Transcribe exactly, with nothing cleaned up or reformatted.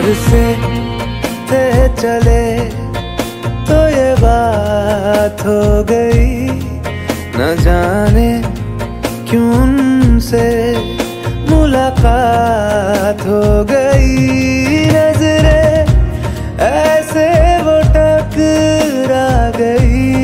घर से थे चले तो ये बात हो गई, न जाने क्यों उनसे मुलाकात हो गई। नजरें ऐसे वो टकरा गई,